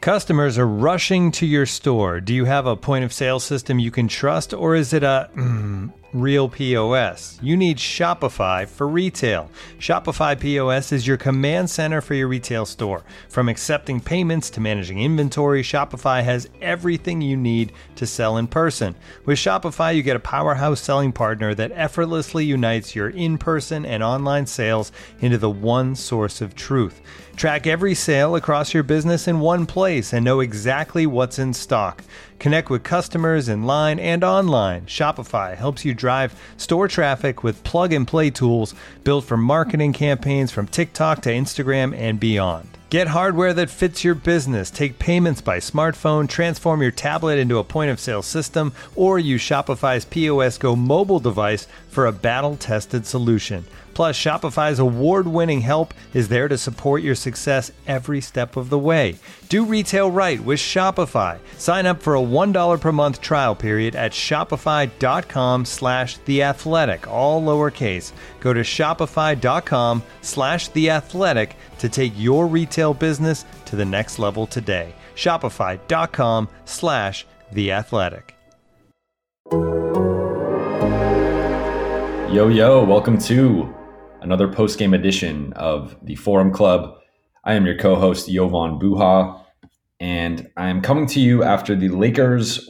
Customers are rushing to your store. Do you have a point of sale system you can trust, or is it a real POS? You need Shopify for retail. Shopify POS is your command center for your retail store. From accepting payments to managing inventory, Shopify has everything you need to sell in person. With Shopify, you get a powerhouse selling partner that effortlessly unites your in-person and online sales into the one source of truth. Track every sale across your business in one place and know exactly what's in stock. Connect with customers in line and online. Shopify helps you drive store traffic with plug-and-play tools built for marketing campaigns from TikTok to Instagram and beyond. Get hardware that fits your business. Take payments by smartphone, transform your tablet into a point-of-sale system, or use Shopify's POS Go mobile device for a battle-tested solution. Plus, Shopify's award-winning help is there to support your success every step of the way. Do retail right with Shopify. Sign up for a $1 per month trial period at shopify.com/theathletic, all lowercase. Go to shopify.com/theathletic to take your retail business to the next level today. Shopify.com/theathletic. Yo, welcome to another post-game edition of the Forum Club. I am your co-host, Jovan Buha, and I am coming to you after the Lakers'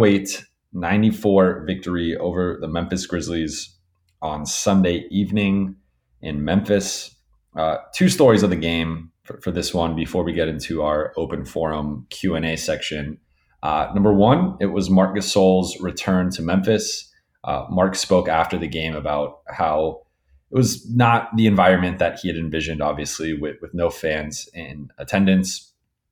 108-94 victory over the Memphis Grizzlies on Sunday evening in Memphis. Two stories of the game for this one before we get into our open forum Q&A section. Number one, it was Marc Gasol's return to Memphis. Marc spoke after the game about how it was not the environment that he had envisioned, obviously, with no fans in attendance.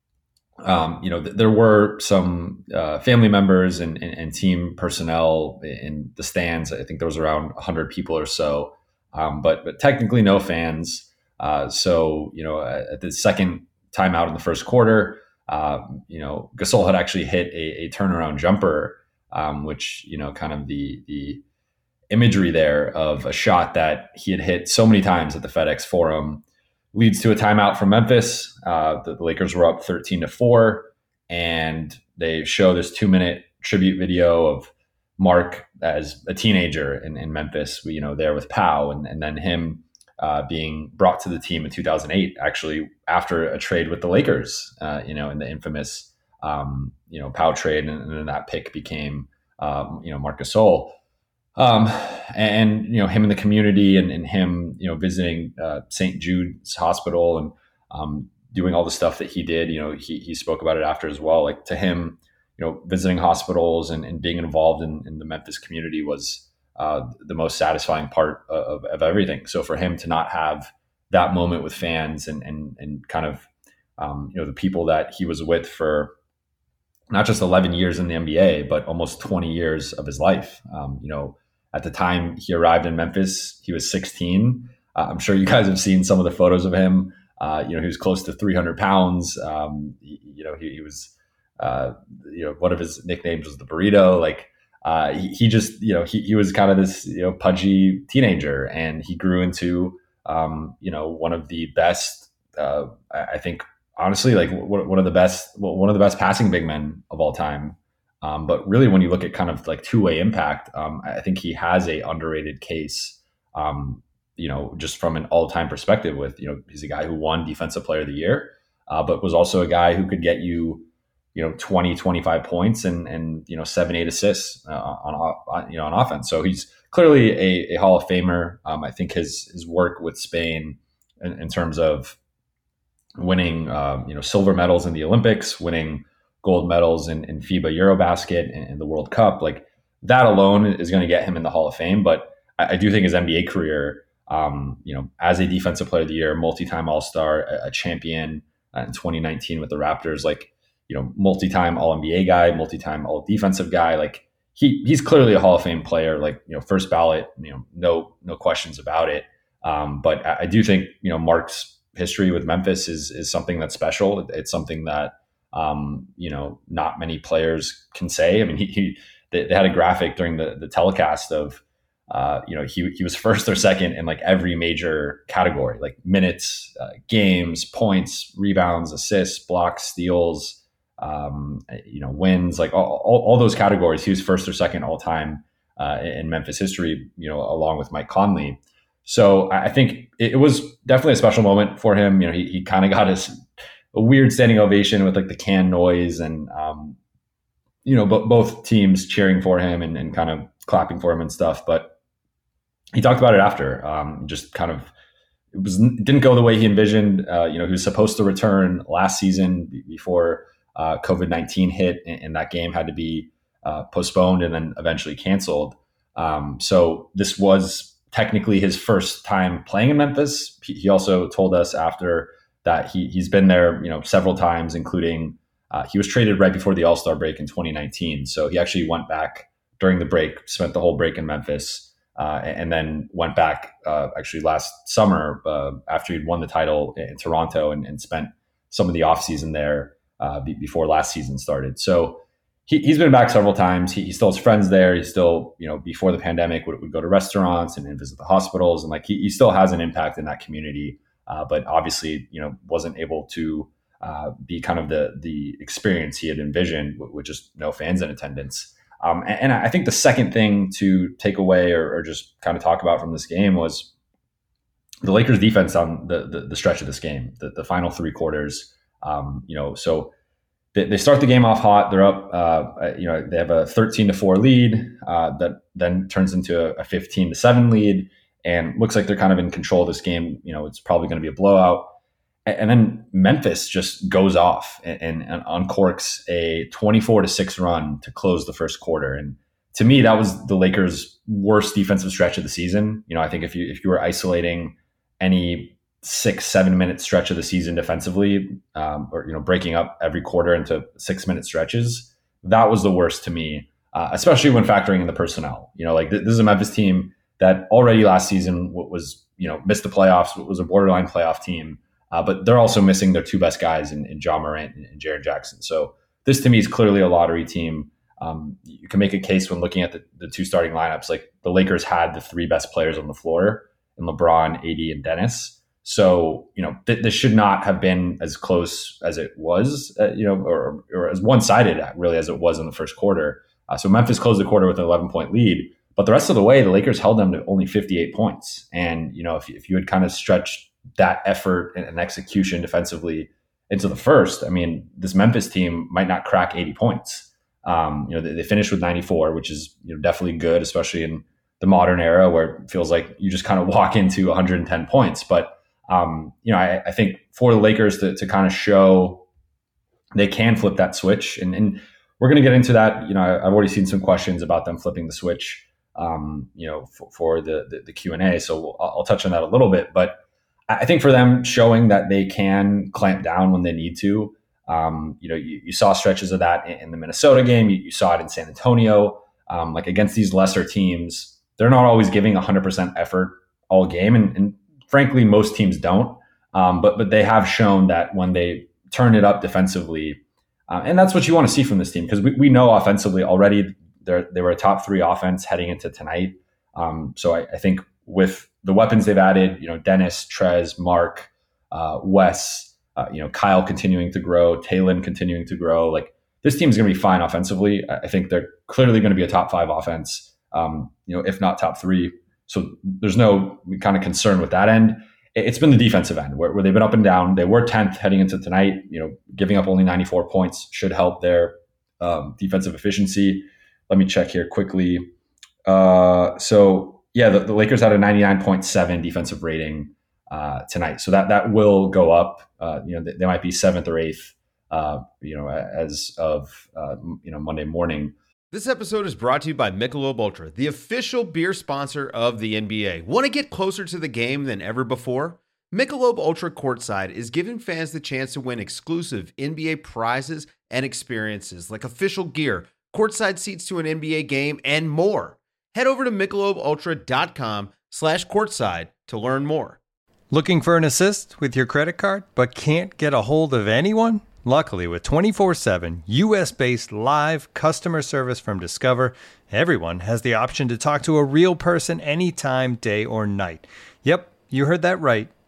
There were some family members and team personnel in the stands. I think there was around 100 people or so, but technically no fans. So at the second timeout in the first quarter, Gasol had actually hit a turnaround jumper, which, kind of the imagery there of a shot that he had hit so many times at the FedEx Forum leads to a timeout from Memphis. The Lakers were up 13-4, and they show this 2-minute tribute video of Marc as a teenager in Memphis, there with Pau, and then him being brought to the team in 2008, actually after a trade with the Lakers, in the infamous, Pau trade, and then that pick became, Marc Gasol. And him in the community and him, visiting St. Jude's Hospital and doing all the stuff that he did. He spoke about it after as well. Like, to him, visiting hospitals and being involved in the Memphis community was the most satisfying part of everything. So for him to not have that moment with fans and kind of the people that he was with for not just 11 years in the NBA, but almost 20 years of his life. At the time he arrived in Memphis, he was 16. I'm sure you guys have seen some of the photos of him. He was close to 300 pounds. He was, one of his nicknames was the burrito. Like, he just, he was kind of this, pudgy teenager, and he grew into, one of the best, I think, honestly, like one of the best passing big men of all time. But really, when you look at kind of like two-way impact, I think he has a underrated case, just from an all-time perspective with, he's a guy who won Defensive Player of the Year, but was also a guy who could get you, 20, 25 points and 7, 8 assists on offense. So he's clearly a Hall of Famer. I think his work with Spain in terms of winning, silver medals in the Olympics, winning gold medals in FIBA Eurobasket and the World Cup, like that alone is going to get him in the Hall of Fame. But I do think his NBA career, as a Defensive Player of the Year, multi-time All-Star, a champion in 2019 with the Raptors, like, multi-time All-NBA guy, multi-time All-Defensive guy, like he's clearly a Hall of Fame player, like, first ballot, no questions about it. But I do think, Marc's history with Memphis is something that's special. It's something that, not many players can say. I mean, they had a graphic during the telecast of, he was first or second in like every major category, like minutes, games, points, rebounds, assists, blocks, steals, wins, like all those categories. He was first or second all time in Memphis history, along with Mike Conley. So I think it was definitely a special moment for him. He kind of got a weird standing ovation with like the can noise and, both teams cheering for him and kind of clapping for him and stuff. But he talked about it after, just kind of, it didn't go the way he envisioned. He was supposed to return last season before COVID-19 hit, and that game had to be postponed and then eventually canceled. So this was technically his first time playing in Memphis. He also told us after that he's been there, several times, including he was traded right before the All-Star break in 2019. So he actually went back during the break, spent the whole break in Memphis, and then went back actually last summer after he'd won the title in Toronto and spent some of the offseason there before last season started. So he's been back several times. He still has friends there. He still, before the pandemic would go to restaurants and visit the hospitals. And like he still has an impact in that community, but obviously, wasn't able to be kind of the experience he had envisioned with just no fans in attendance. And I think the second thing to take away or just kind of talk about from this game was the Lakers defense on the stretch of this game, the final three quarters. So they start the game off hot. They're up, they have a 13-4 lead that then turns into a 15-7 lead, and looks like they're kind of in control of this game. It's probably going to be a blowout. And then Memphis just goes off and uncorks a 24-6 run to close the first quarter. And to me, that was the Lakers' worst defensive stretch of the season. I think if you were isolating any 6-7 minute stretch of the season defensively, or breaking up every quarter into 6-minute stretches, that was the worst to me, especially when factoring in the personnel. This is a Memphis team that already last season was missed the playoffs, was a borderline playoff team. But they're also missing their two best guys in Ja Morant and Jaren Jackson. So this to me is clearly a lottery team. You can make a case when looking at the two starting lineups. Like the Lakers had the three best players on the floor in LeBron, AD, and Dennis. So, this should not have been as close as it was, or as one-sided really as it was in the first quarter. So Memphis closed the quarter with an 11-point lead. But the rest of the way, the Lakers held them to only 58 points. And, if you had kind of stretched that effort and execution defensively into the first, I mean, this Memphis team might not crack 80 points. They finished with 94, which is definitely good, especially in the modern era where it feels like you just kind of walk into 110 points. But, I think for the Lakers to kind of show they can flip that switch, and we're going to get into that. I've already seen some questions about them flipping the switch, for the Q&A. So I'll touch on that a little bit, but I think for them showing that they can clamp down when they need to, you saw stretches of that in the Minnesota game. You saw it in San Antonio, like against these lesser teams, they're not always giving 100% effort all game. And frankly, most teams don't, but they have shown that when they turn it up defensively, and that's what you want to see from this team, because we know offensively already they were a top 3 offense heading into tonight. So I think with the weapons they've added, Dennis, Trez, Mark, Wes, Kyle continuing to grow, Talon continuing to grow, like this team is going to be fine offensively. I think they're clearly going to be a top 5 offense, if not top 3. So there's no kind of concern with that end. It's been the defensive end where they've been up and down. They were 10th heading into tonight. Giving up only 94 points should help their defensive efficiency. Let me check here quickly. The Lakers had a 99.7 defensive rating tonight. So that will go up. They might be 7th or 8th, as of Monday morning. This episode is brought to you by Michelob Ultra, the official beer sponsor of the NBA. Want to get closer to the game than ever before? Michelob Ultra Courtside is giving fans the chance to win exclusive NBA prizes and experiences like official gear, courtside seats to an NBA game, and more. Head over to MichelobUltra.com/courtside to learn more. Looking for an assist with your credit card, but can't get a hold of anyone? Luckily, with 24/7 U.S.-based live customer service from Discover, everyone has the option to talk to a real person anytime, day or night. Yep, you heard that right.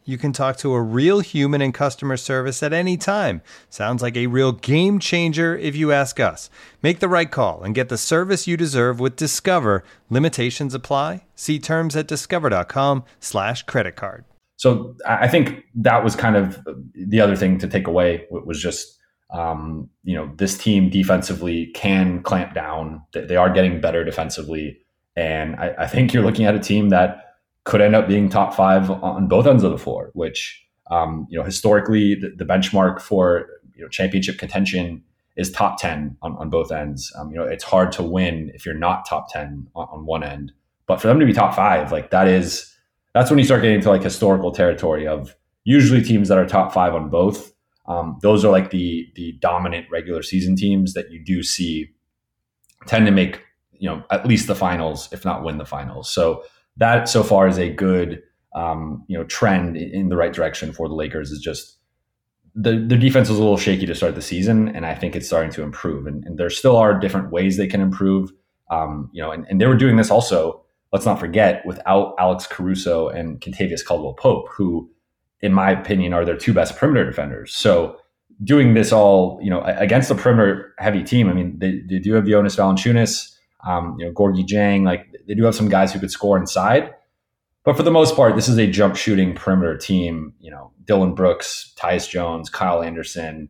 You can talk to a real human in customer service at any time. Sounds like a real game changer if you ask us. Make the right call and get the service you deserve with Discover. Limitations apply. See terms at discover.com/creditcard. So I think that was kind of the other thing to take away, was just, this team defensively can clamp down. They are getting better defensively. And I think you're looking at a team that could end up being top 5 on both ends of the floor, which, historically the benchmark for championship contention is top 10 on both ends. It's hard to win if you're not top 10 on one end, but for them to be top 5, like that's when you start getting into like historical territory of usually teams that are top 5 on both. Those are like the dominant regular season teams that you do see tend to make, at least the finals, if not win the finals. So that so far is a good, trend in the right direction for the Lakers. Is just the defense was a little shaky to start the season, and I think it's starting to improve. And there still are different ways they can improve. And they were doing this also, let's not forget, without Alex Caruso and Kentavious Caldwell-Pope, who, in my opinion, are their 2 best perimeter defenders. So doing this all, against a perimeter heavy team, I mean, they do have Jonas Valanciunas, Gorgui Dieng, like they do have some guys who could score inside, but for the most part, this is a jump shooting perimeter team. Dylan Brooks, Tyus Jones, Kyle Anderson,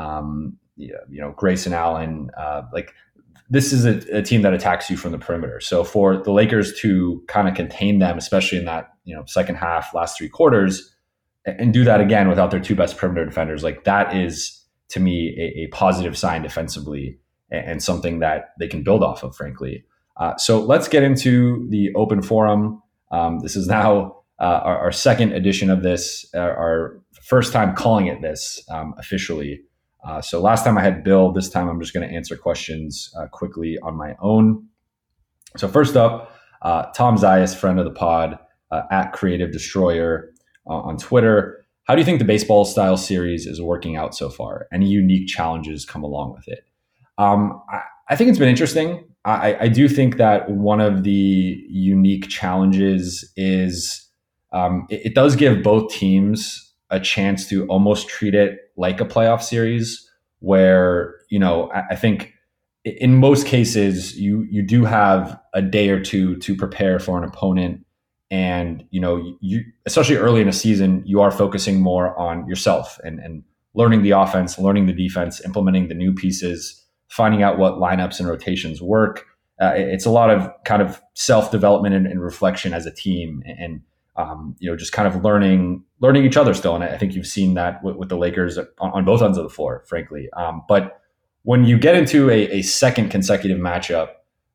Grayson Allen, this is a team that attacks you from the perimeter. So for the Lakers to kind of contain them, especially in that, second half, last 3 quarters, and do that again without their 2 best perimeter defenders, like that is to me a positive sign defensively, and something that they can build off of, frankly. So let's get into the open forum. This is now our second edition of this, our first time calling it this officially. So last time I had Bill. This time I'm just going to answer questions quickly on my own. So first up, Tom Zayas, friend of the pod, at Creative Destroyer on Twitter. How do you think the baseball style series is working out so far? Any unique challenges come along with it? I think it's been interesting. I do think that one of the unique challenges is it does give both teams a chance to almost treat it like a playoff series, where, I think in most cases you do have a day or two to prepare for an opponent. And, you, especially early in a season, you are focusing more on yourself and learning the offense, learning the defense, implementing the new pieces, finding out what lineups and rotations work. It's a lot of kind of self-development and reflection as a team, and just kind of learning each other still. And I think you've seen that with the Lakers on both ends of the floor, frankly. But when you get into a second consecutive matchup,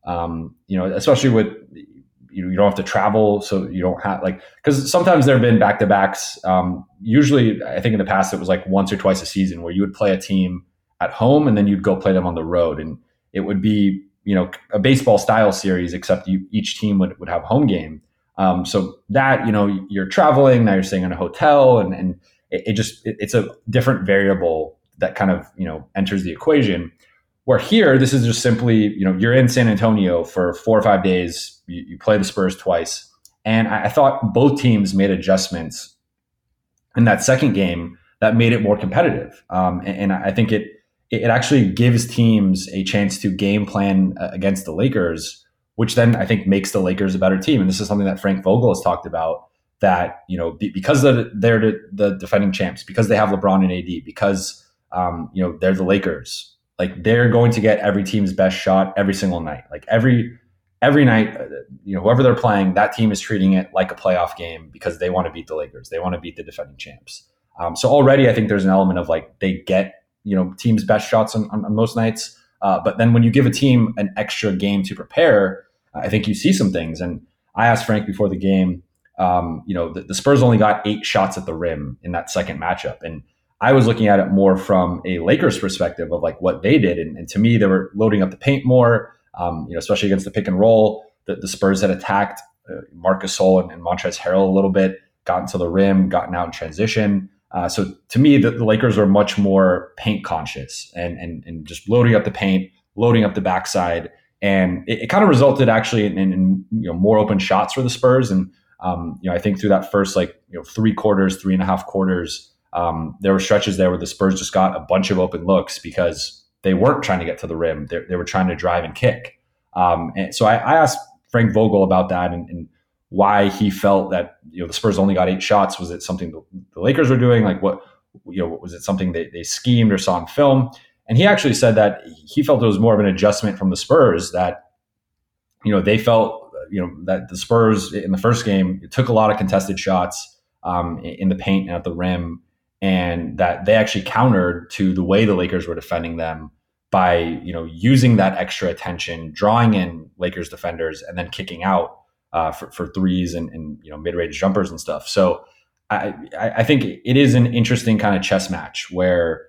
especially with, you don't have to travel, so you don't have because sometimes there have been back-to-backs. Usually, I think in the past it was like once or twice a season where you would play a team at home and then you'd go play them on the road, and it would be a baseball style series, except each team would have home game. So that you're traveling, now you're staying in a hotel, and it's a different variable that kind of enters the equation. Where here, this is just simply you're in San Antonio for 4 or 5 days. You play the Spurs twice, and I thought both teams made adjustments in that second game that made it more competitive. And I think it actually gives teams a chance to game plan against the Lakers, which then I think makes the Lakers a better team. And this is something that Frank Vogel has talked about, that, because they're the defending champs, because they have LeBron and AD, because, they're the Lakers, like they're going to get every team's best shot every single night. Like every night, whoever they're playing, that team is treating it like a playoff game because they want to beat the Lakers. They want to beat the defending champs. So already I think there's an element of they get, team's best shots on most nights. But then when you give a team an extra game to prepare, I think you see some things. And I asked Frank before the game, the Spurs only got 8 shots at the rim in that second matchup. And I was looking at it more from a Lakers perspective of what they did. And to me, they were loading up the paint more, especially against the pick and roll. The Spurs had attacked Marc Gasol and Montrezl Harrell a little bit, gotten to the rim, gotten out in transition. So to me, the Lakers are much more paint conscious and just loading up the paint, loading up the backside. And it kind of resulted actually in more open shots for the Spurs. And I think through that first 3.5 quarters, there were stretches there where the Spurs just got a bunch of open looks because they weren't trying to get to the rim. They were trying to drive and kick. And so I asked Frank Vogel about that and why he felt that the Spurs only got 8 shots. Was it something the Lakers were doing? Like what was it something they schemed or saw in film? And he actually said that he felt it was more of an adjustment from the Spurs that they felt that the Spurs in the first game took a lot of contested shots in the paint and at the rim, and that they actually countered to the way the Lakers were defending them by using that extra attention, drawing in Lakers defenders, and then kicking out for threes and mid-range jumpers and stuff. So I think it is an interesting kind of chess match where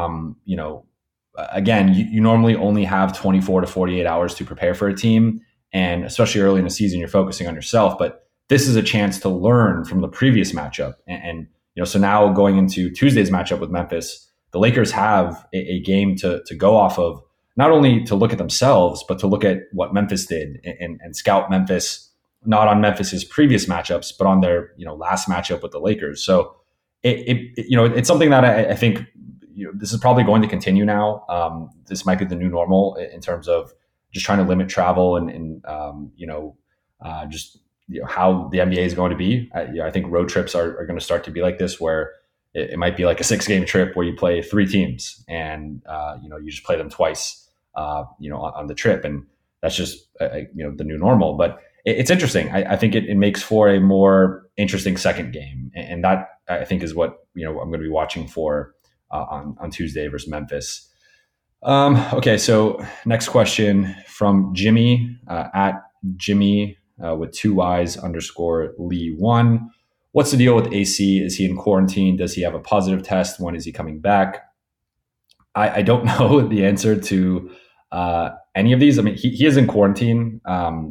again you normally only have 24 to 48 hours to prepare for a team, and especially early in the season you're focusing on yourself. But this is a chance to learn from the previous matchup, and so now going into Tuesday's matchup with Memphis, the Lakers have a game to go off of, not only to look at themselves, but to look at what Memphis did and scout Memphis, not on Memphis's previous matchups, but on their last matchup with the Lakers. So it's something that I think this is probably going to continue now. This might be the new normal in terms of just trying to limit travel and just how the NBA is going to be. I think road trips are going to start to be like this, where it might be like a 6-game trip where you play 3 teams and you just play them twice on the trip, and that's just the new normal. But it's interesting. I think it makes for a more interesting second game, and that I think is what I'm going to be watching for on Tuesday versus Memphis. Okay, so next question from Jimmy at Jimmy with 2 Ys _Lee1. What's the deal with AC? Is he in quarantine? Does he have a positive test? When is he coming back? I don't know the answer to any of these. I mean, he is in quarantine.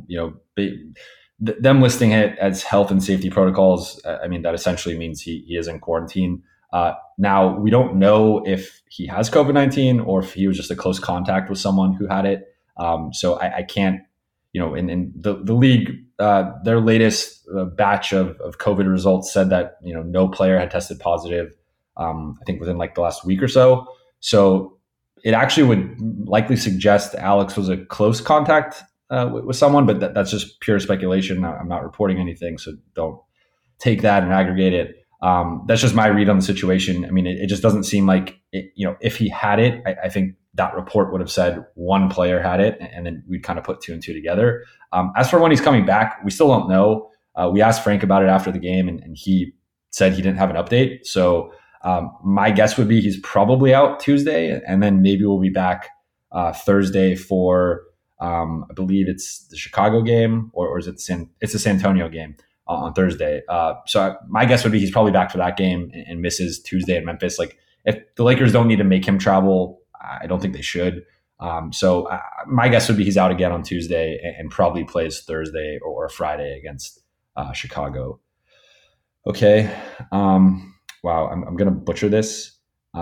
Them listing it as health and safety protocols, I mean, that essentially means he is in quarantine. Now, we don't know if he has COVID-19 or if he was just a close contact with someone who had it. So I can't, in the league, their latest batch of COVID results said that, no player had tested positive, I think within like the last week or so. So it actually would likely suggest Alex was a close contact with someone, but that's just pure speculation. I'm not reporting anything, so don't take that and aggregate it. That's just my read on the situation. I mean, it just doesn't seem like it, if he had it, I think that report would have said one player had it, and then we'd kind of put 2 and 2 together. As for when he's coming back, we still don't know. We asked Frank about it after the game, and he said he didn't have an update. So my guess would be he's probably out Tuesday, and then maybe we'll be back Thursday for I believe it's the Chicago game, or is it it's the San Antonio game on Thursday. So my guess would be he's probably back for that game and misses Tuesday in Memphis. Like, if the Lakers don't need to make him travel, I don't think they should. So my guess would be he's out again on Tuesday and probably plays Thursday or Friday against Chicago. Okay. Wow. I'm going to butcher this.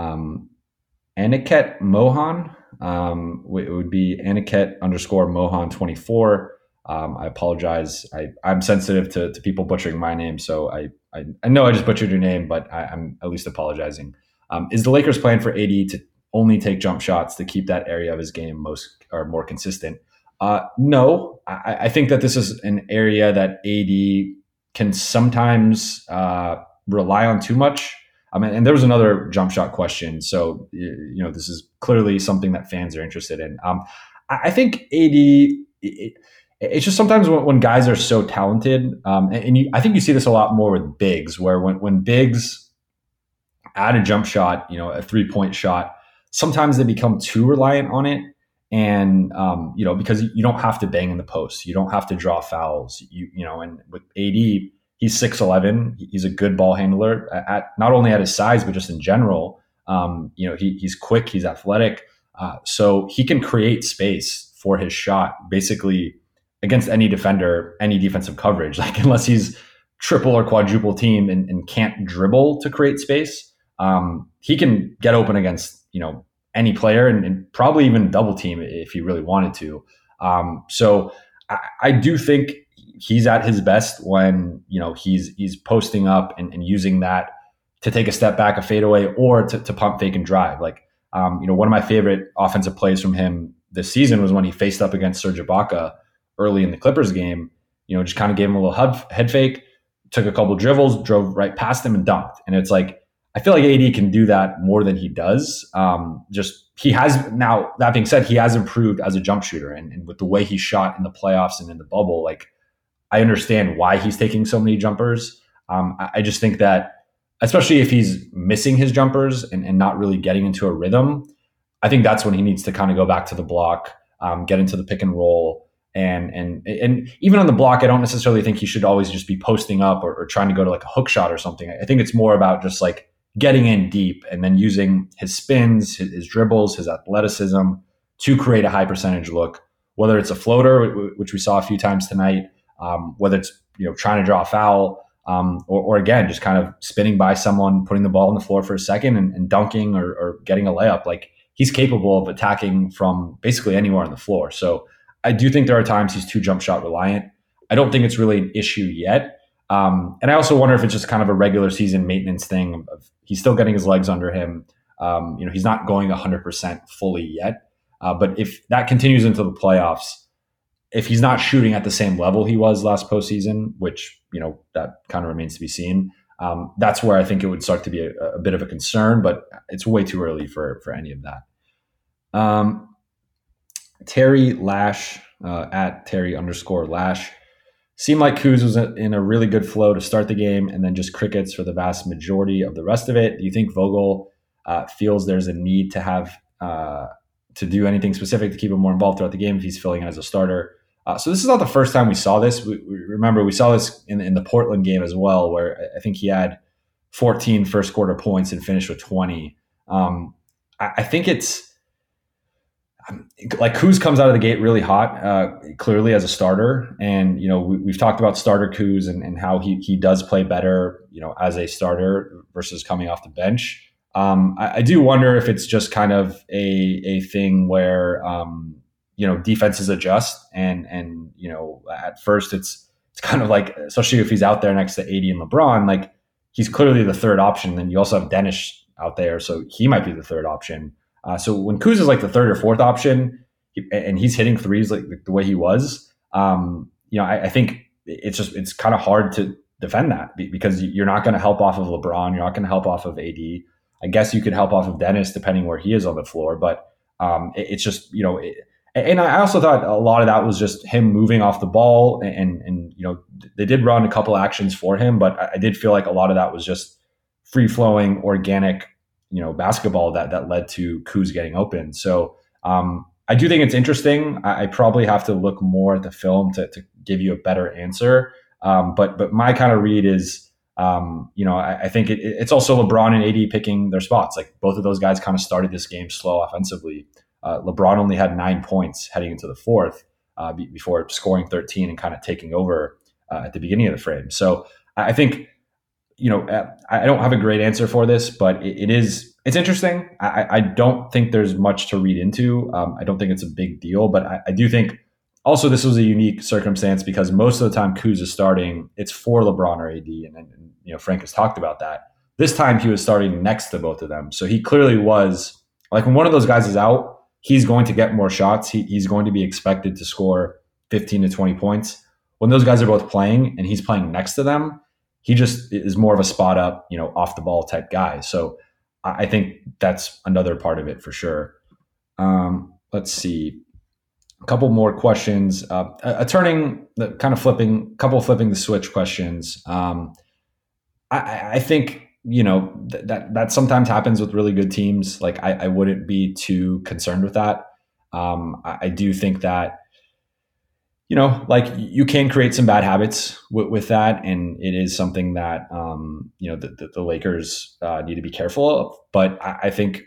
Aniket Mohan. It would be Aniket _Mohan 24. I apologize. I'm sensitive to people butchering my name, so I know I just butchered your name, but I'm at least apologizing. Is the Lakers' plan for AD to only take jump shots to keep that area of his game more consistent? No, I think that this is an area that AD can sometimes rely on too much. I mean, and there was another jump shot question, so this is clearly something that fans are interested in. I think AD. It's just sometimes when guys are so talented, I think you see this a lot more with bigs, where when bigs add a jump shot, a 3-point shot, sometimes they become too reliant on it, and because you don't have to bang in the post, you don't have to draw fouls, and with AD, he's 6'11", he's a good ball handler at not only at his size but just in general. He's quick, he's athletic, so he can create space for his shot basically against any defender, any defensive coverage, like unless he's triple or quadruple team and can't dribble to create space. He can get open against, any player and probably even double team if he really wanted to. So I do think he's at his best when, he's posting up and using that to take a step back, a fadeaway, or to pump, fake, and drive. Like, one of my favorite offensive plays from him this season was when he faced up against Serge Ibaka early in the Clippers game. Just kind of gave him a little head fake, took a couple dribbles, drove right past him and dunked. And it's like, I feel like AD can do that more than he does. He has now, that being said, he has improved as a jump shooter, and with the way he shot in the playoffs and in the bubble, like, I understand why he's taking so many jumpers. I just think that, especially if he's missing his jumpers and not really getting into a rhythm, I think that's when he needs to kind of go back to the block, get into the pick and roll. And even on the block, I don't necessarily think he should always just be posting up or trying to go to like a hook shot or something. I think it's more about just like getting in deep and then using his spins, his dribbles, his athleticism to create a high percentage look, whether it's a floater, which we saw a few times tonight, whether it's, trying to draw a foul, or again, just kind of spinning by someone, putting the ball on the floor for a second and dunking or getting a layup. Like, he's capable of attacking from basically anywhere on the floor. So I do think there are times he's too jump shot reliant. I don't think it's really an issue yet. And I also wonder if it's just kind of a regular season maintenance thing of he's still getting his legs under him. He's not going 100% fully yet. But if that continues into the playoffs, if he's not shooting at the same level he was last postseason, which, that kind of remains to be seen, that's where I think it would start to be a bit of a concern, but it's way too early for any of that. Terry Lash, at Terry_Lash, seemed like Kuz was in a really good flow to start the game and then just crickets for the vast majority of the rest of it. Do you think Vogel feels there's a need to have to do anything specific to keep him more involved throughout the game if he's filling in as a starter? So this is not the first time we saw this. We remember we saw this in the Portland game as well, where I think he had 14 first quarter points and finished with 20. I think it's like Kuz comes out of the gate really hot, clearly as a starter. And, we've talked about starter Kuz and how he does play better, as a starter versus coming off the bench. I do wonder if it's just kind of a thing where, defenses adjust and at first it's kind of like, especially if he's out there next to AD and LeBron, like he's clearly the third option. Then you also have Dennis out there, so he might be the third option. So when Kuz is like the third or fourth option and he's hitting threes like the way he was, I think it's kind of hard to defend that because you're not going to help off of LeBron. You're not going to help off of AD. I guess you could help off of Dennis depending where he is on the floor, but it's just, and I also thought a lot of that was just him moving off the ball and they did run a couple actions for him, but I did feel like a lot of that was just free flowing, organic, basketball that led to Kuz getting open. So I do think it's interesting. I probably have to look more at the film to give you a better answer. But my kind of read is, I think it's also LeBron and AD picking their spots. Like both of those guys kind of started this game slow offensively. LeBron only had 9 points heading into the fourth before scoring 13 and kind of taking over at the beginning of the frame. So I think, I don't have a great answer for this, but it's interesting. I don't think there's much to read into. I don't think it's a big deal, but I do think also this was a unique circumstance because most of the time Kuz is starting, it's for LeBron or AD. And Frank has talked about that. This time he was starting next to both of them. So he clearly was like, when one of those guys is out, he's going to get more shots. He's going to be expected to score 15 to 20 points. When those guys are both playing and he's playing next to them, he just is more of a spot up, off the ball type guy. So I think that's another part of it for sure. Let's see. A couple more questions. Flipping the switch questions. I think, that sometimes happens with really good teams. Like I wouldn't be too concerned with that. I do think that, like you can create some bad habits with that. And it is something that, the Lakers need to be careful of. But I think,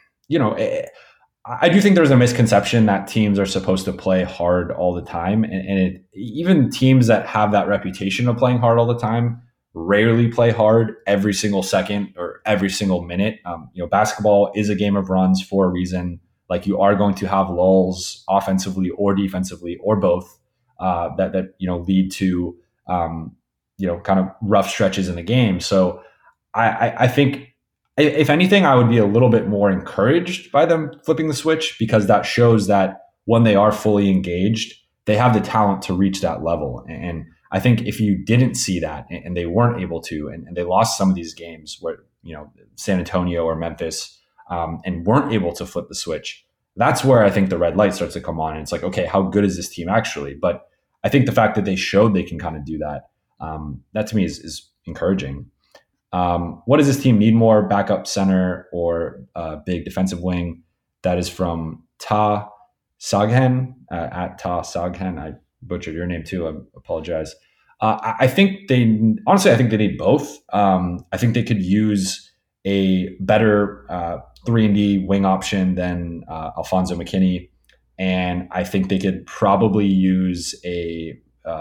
I do think there's a misconception that teams are supposed to play hard all the time. And even teams that have that reputation of playing hard all the time rarely play hard every single second or every single minute. Basketball is a game of runs for a reason. Like you are going to have lulls offensively or defensively or both. that lead to kind of rough stretches in the game. So I think, if anything, I would be a little bit more encouraged by them flipping the switch, because that shows that when they are fully engaged, they have the talent to reach that level. And I think if you didn't see that and they weren't able to, and they lost some of these games where, San Antonio or Memphis, and weren't able to flip the switch, that's where I think the red light starts to come on. And it's like, okay, how good is this team actually? But I think the fact that they showed they can kind of do that, that to me is encouraging. What does this team need more? Backup center or big defensive wing? That is from Ta Saghen, at Ta Saghen. I butchered your name too. I apologize. I think they need both. I think they could use a better 3-and-D wing option than Alfonso McKinney. And I think they could probably use a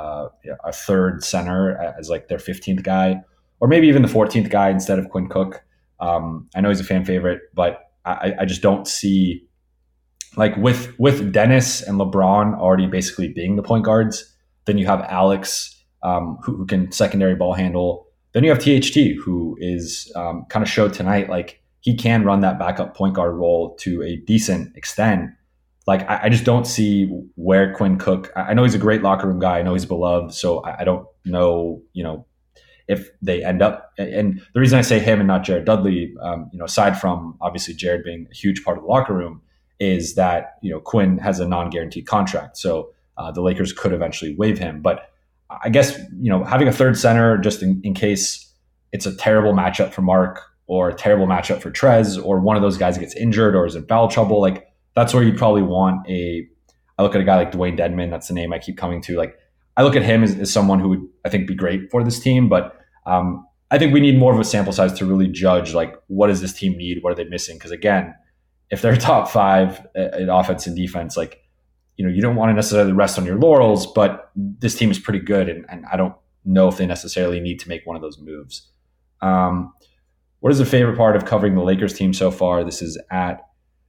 third center as like their 15th guy, or maybe even the 14th guy instead of Quinn Cook. I know he's a fan favorite, but I just don't see, like, with Dennis and LeBron already basically being the point guards, then you have Alex, who can secondary ball handle. Then you have THT, who is kind of showed tonight, like, he can run that backup point guard role to a decent extent. Like, I just don't see where Quinn Cook, I know he's a great locker room guy. I know he's beloved. So I don't know, if they end up, and the reason I say him and not Jared Dudley, aside from obviously Jared being a huge part of the locker room, is that, Quinn has a non-guaranteed contract. So the Lakers could eventually waive him. But I guess, having a third center just in case it's a terrible matchup for Mark or a terrible matchup for Trez, or one of those guys gets injured or is in foul trouble, like, that's where you'd probably want I look at a guy like Dwayne Dedman. That's the name I keep coming to. Like, I look at him as someone who would, I think, be great for this team. But I think we need more of a sample size to really judge, like, what does this team need? What are they missing? Because again, if they're top 5 in offense and defense, like, you don't want to necessarily rest on your laurels, but this team is pretty good. And I don't know if they necessarily need to make one of those moves. What is the favorite part of covering the Lakers team so far? This is at,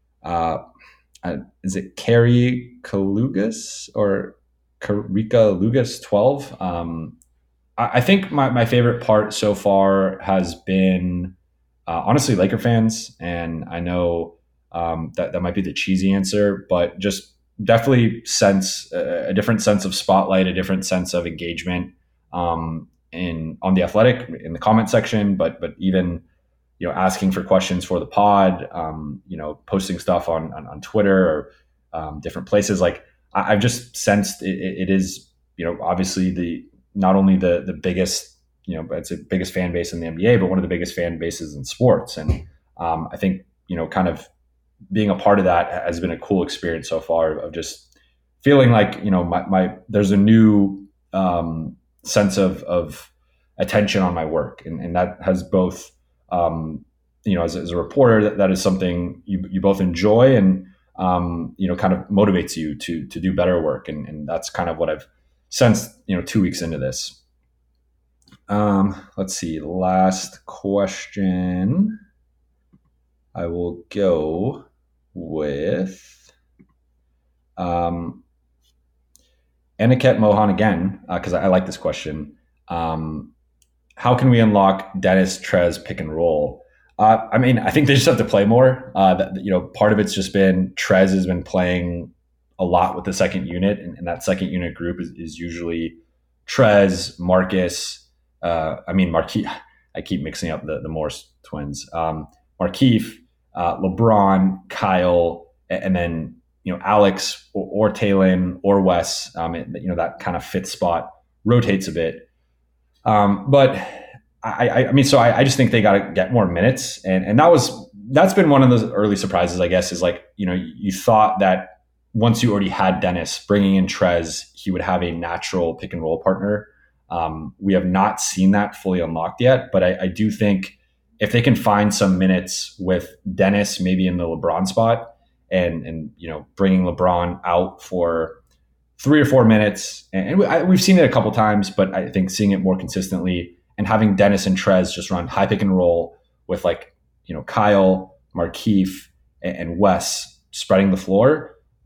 is it Carrie Kalugas or Karika Lugas 12? I think my favorite part so far has been honestly Laker fans, and I know that might be the cheesy answer, but just definitely sense a different sense of spotlight, a different sense of engagement on The Athletic in the comment section, but even asking for questions for the pod, posting stuff on Twitter or different places. Like, I've just sensed it is, obviously not only the biggest, it's the biggest fan base in the NBA, but one of the biggest fan bases in sports. And I think, kind of being a part of that has been a cool experience so far, of just feeling like, there's a new sense of attention on my work. And that has both, as a reporter, that is something you both enjoy and, kind of motivates you to do better work. And that's kind of what I've sensed, 2 weeks into this. Let's see. Last question. I will go with Aniket Mohan again, because I like this question. How can we unlock Dennis Trez pick and roll? I think they just have to play more. Part of it's just been Trez has been playing a lot with the second unit, and that second unit group is usually Trez, Marcus. Markieff. I keep mixing up the Morse twins. Markieff, LeBron, Kyle, and then Alex or Talon or Wes. That kind of fifth spot rotates a bit. But I just think they got to get more minutes, and that's been one of those early surprises, I guess, is like, you thought that once you already had Dennis, bringing in Trez, he would have a natural pick and roll partner. We have not seen that fully unlocked yet, but I do think if they can find some minutes with Dennis, maybe in the LeBron spot, and bringing LeBron out for 3 or 4 minutes, and we've seen it a couple times, but I think seeing it more consistently and having Dennis and Trez just run high pick and roll with, like, Kyle, Markieff, and Wes spreading the floor,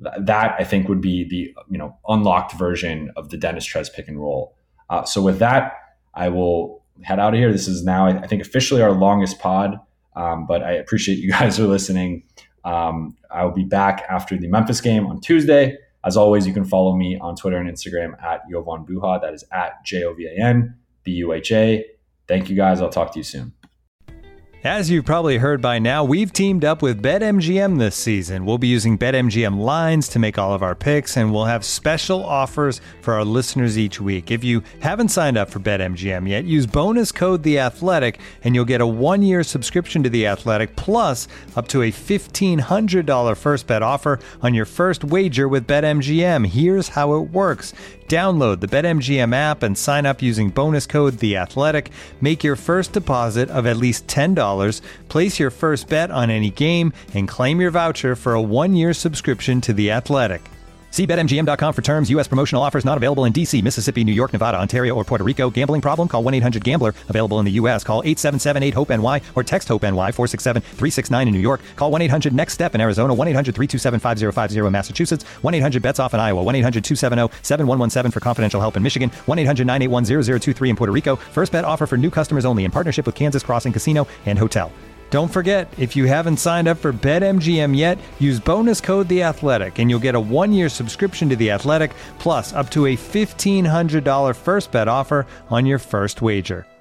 that I think would be the unlocked version of the Dennis Trez pick and roll. So with that, I will head out of here. This is now, I think, officially our longest pod, but I appreciate you guys are listening. I'll be back after the Memphis game on Tuesday. As always, you can follow me on Twitter and Instagram at Jovan Buha. That is at JOVANBUHA. Thank you guys. I'll talk to you soon. As you've probably heard by now, we've teamed up with BetMGM this season. We'll be using BetMGM lines to make all of our picks, and we'll have special offers for our listeners each week. If you haven't signed up for BetMGM yet, use bonus code The Athletic, and you'll get a 1-year subscription to The Athletic, plus up to a $1,500 first bet offer on your first wager with BetMGM. Here's how it works. Download the BetMGM app and sign up using bonus code The Athletic. Make your first deposit of at least $10. Place your first bet on any game and claim your voucher for a 1-year subscription to The Athletic. See BetMGM.com for terms. U.S. promotional offers not available in D.C., Mississippi, New York, Nevada, Ontario, or Puerto Rico. Gambling problem? Call 1-800-GAMBLER. Available in the U.S. Call 877-8-HOPE-NY or text HOPE-NY 467-369 in New York. Call 1-800-NEXT-STEP in Arizona. 1-800-327-5050 in Massachusetts. 1-800-BETS-OFF in Iowa. 1-800-270-7117 for confidential help in Michigan. 1-800-981-0023 in Puerto Rico. First bet offer for new customers only in partnership with Kansas Crossing Casino and Hotel. Don't forget, if you haven't signed up for BetMGM yet, use bonus code The Athletic, and you'll get a 1-year subscription to The Athletic, plus up to a $1,500 first bet offer on your first wager.